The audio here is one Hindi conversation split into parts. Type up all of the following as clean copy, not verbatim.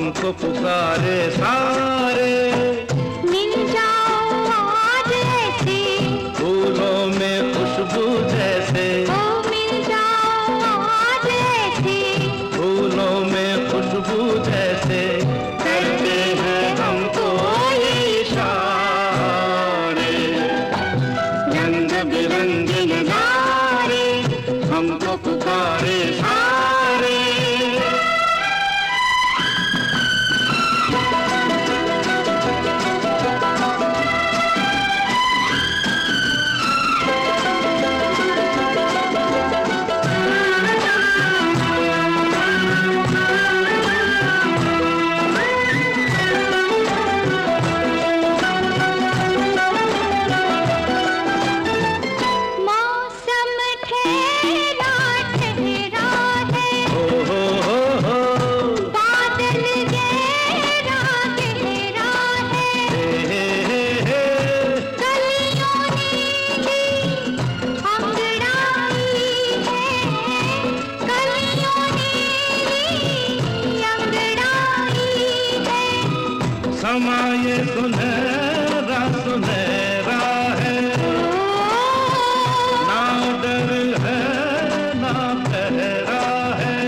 हमको पुकारे सारे। मिल जाओ आज ऐसे, फूलों में खुशबू जैसे। ओ मिल जाओ आज ऐसे, फूलों में खुशबू जैसे। करते हैं हमको ये इशारे, रंग बिरंगे नजारे हमको पुकारे सारे। समा ये सुनहरा सुनहरा है, ना डर है ना पहरा है।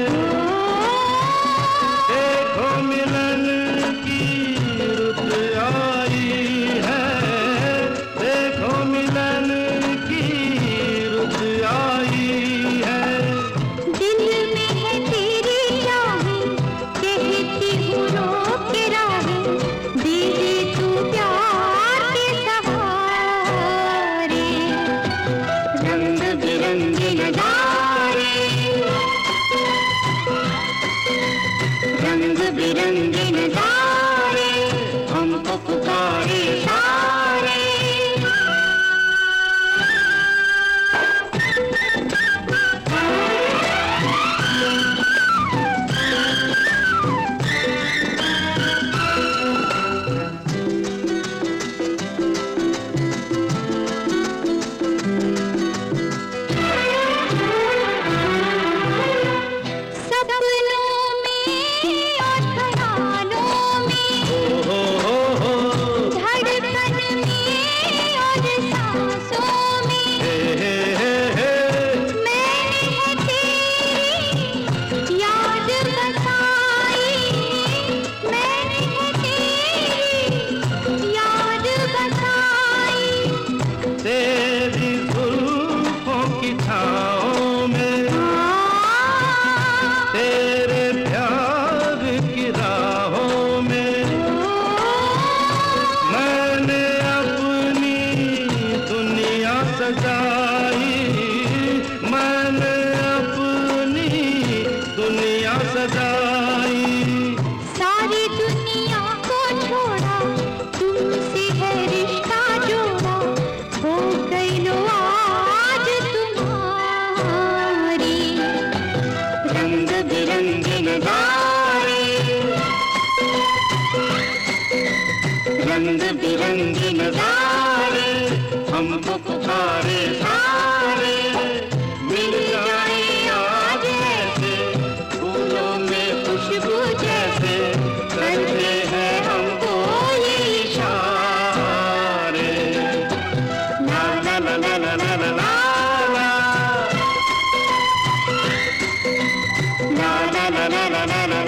देखो मिलन की रुत आई है, देखो मिलन की रुत आई है। दिल में है तेरी चाहे, कहती हूँ रोक के राहे, दीदी तू प्यार के सहारे। रंग बिरंगे नजारे, रंग बिरंगे नजारे हमको पुकारे सारे। तेरी जुल्फों की छाँव में, तेरे प्यार की राहों में, मैंने अपनी दुनिया सजाई, मैंने अपनी दुनिया सजाई। सारी दुनिया को छोड़ा, तुमसे है रिश्ता जोड़ा, हो गई लो आज तुम्हारी। रंग बिरंगे नजारे, रंग बिरंगे नजारे हमको पुकारे सारे। मिल जाए आज ऐसे, फूलों में खुशबू जैसे। करते हैं हमको ये इशारे, ला ला ला ला ला ला ला ला ला ला ला ला ला ला ला।